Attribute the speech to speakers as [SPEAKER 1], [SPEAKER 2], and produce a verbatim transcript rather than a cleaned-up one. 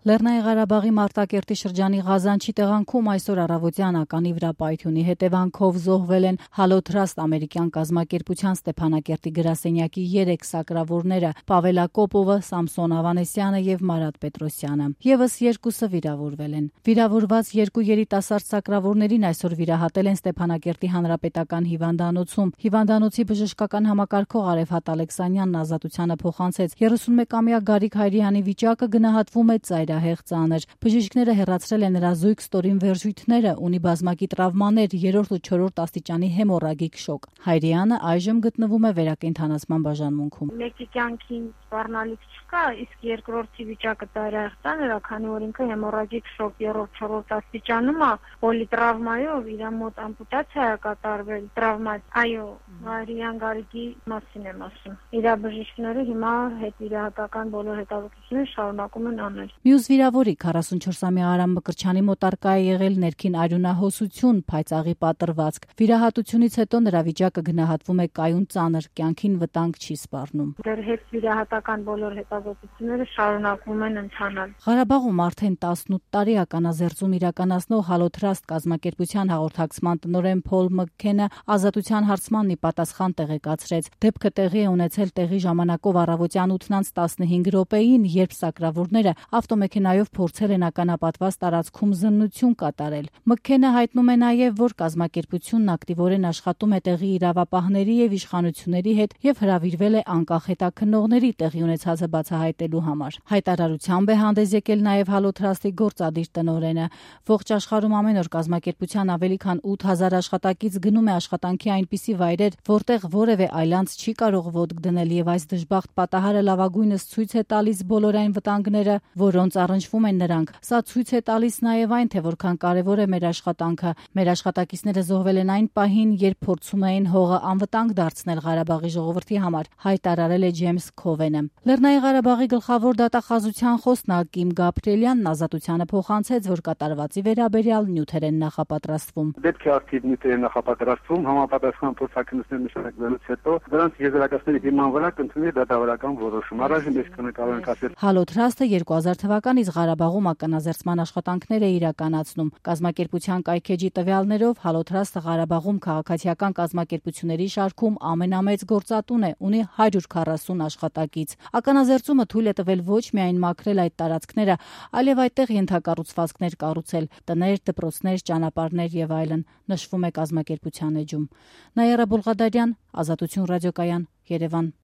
[SPEAKER 1] Լեռնային Ղարաբաղի Մարտակերտի շրջանի Ղազանչի տեղանքում այսօր առավոտյան ականի վրա պայթյունի հետևանքով զոհվել են Halo Trust ամերիկյան կազմակերպության Ստեփանակերտի գրասենյակի երեք սակրավորները՝ Պավել Ակոպովը, Սամսոն Ավանեսյանը եւ Մարատ Պետրոսյանը։ Եվս երկուսը վիրավորվել են։ Վիրավորված երկու երիտասարդ սակրավորներին այսօր վիրահատել են Ստեփանակերտի հանրապետական հիվանդանոցում։ Հիվանդանոցի բժշկական համակարգող Արեֆհատ Ալեքսանյանն ազատությանը փոխանցեց երեսունմեկամյա Գարիկ Հայրյանի վիճակը գնահատվում է ծայրահեղ ծանր։ Բժիշկները հեռացրել են նրա զույգ ստորին վերջույթները, ունի բազմակի տրավմաներ, երրորդ ու չորրորդ աստիճանի հեմորագիկ շոկ։ Հայրյանը այժմ գտնվում է վերակենդանացման բաժանմունքում։
[SPEAKER 2] Մեկի կյանքին սպառնալիք չկա, իսկ երկրորդի վիճակը ծայրահեղ ծանր է, քանի որ ինքը հեմորագիկ շոկ երրորդ չորրորդ աստիճանում է, պոլիտրավմայով իր մոտ ամպուտացիա է կատարվել, տրավմա, այո, Հայրյան Գարիկի մասին եմ ասում։ Իր բժիշկները հիմա հետվիրահատական բոլոր հետազոտությունները շարունակում են անել։
[SPEAKER 1] Մյուս վիրավորի քառասունչորսամյա Արամ Մկրտչյանի մոտ արկա է եղել ներքին արյունահոսություն, փայծաղի պատրվածք։ Վիրահատությունից հետո նրա վիճակը գնահատվում է կայուն ծանր, կյանքին վտանգ չի սպառնում։
[SPEAKER 2] Դեռ հետվիրահատական բոլոր հետազոտությունները շարունակվում են ընթանալ։
[SPEAKER 1] Ղարաբաղում արդեն տասնութ տարի ականազերծում իրականացնող Halo Trust կազմակերպության հաղորդակցման տնօրեն Փոլ Մքքենը ազատության հարցմանն ի պատասխան տեղեկացրեց. Դեպքը տեղի է ունեցել տեղի ժամանակով առավոտյան ութն տասնհինգ րոպեին, երբ սակրավորները ավտոմեքենայով փորձել են ականապատված տարածքում զննություն կատարել։ Մքքենը հայտնում է նաև, որ կազմակերպությունն ակտիվորեն աշխատում է տեղի իրավապահների եւ իշխանությունների հետ եւ հրավիրվել է անկախ հետաքննողների տեղի ունեցածը բացահայտելու համար։ Հայտարարությամբ է հանդես եկել նաև Halo Trust-ի գործադիր տնօրենը։ Ողջ աշխարհում ամեն օր կազմակերպության ավելի քան ութ հազար աշխատակից գնում է աշխատանքի այնպիսի վայրեր, որտեղ որևէ այլանց չի կարող ոտք դնել, եւ այս դժբախտ պատահարը լավագույնս ցույց է տալիս բոլոր այն վտանգները, որոնց առնչվում են նրանք։ Սա ցույց է տալիս նաև այն, թե որքան կարևոր է մեր աշխատանքը։ Մեր աշխատակիցները զոհվել են այն պահին, երբ փորձում էին հողը անվտանգ դարձնել Ղարաբաղի ժողովրդի համար, հայտարարել է Ջեյմս Քովենը։ Լեռնային Ղարաբաղի գլխավոր դատախազության խոսնակ Կիմ Գաբրիելյանն ազատությանը փոխանցեց, որ կատարվածի վերաբերյալ նյութեր են նախապատրաստվում։
[SPEAKER 3] Դեպքի արդիվ նյութեր են նախապատրաստվում, համապատասխան փորձաքննություններ նշանակվելուց հետո դրանց եզրակացների հիման վրա կընդունվի դատավարական որոշում։ Առայժմ ես կնկարել ենք ասել։
[SPEAKER 1] Halo Trust-ը երկու հազար թվականից Ղարաբաղում ականազերծման աշխատանքներ է իրականացնում։ Կազմակերպության կայքեջի տվյալներով Halo Trust-ը Ղարաբաղում քաղաքացիական կազմակերպությունների շարքում ամենամեծ գործատուն է, ունի հարյուր քառասուն աշխատակից։ Ականազերծումը թույլ է տվել ոչ միայն մաքրել այդ տարածքները, այլև այդտեղ ենթակառուցվածքներ կառուցել՝ տներ, դպրոցներ, ճանապարհներ եւ այլն, նշվում է կազմակերպության էջում։ Նայիրա Բուլղադարյան, Ազատություն ռադիոկայան, Երևան։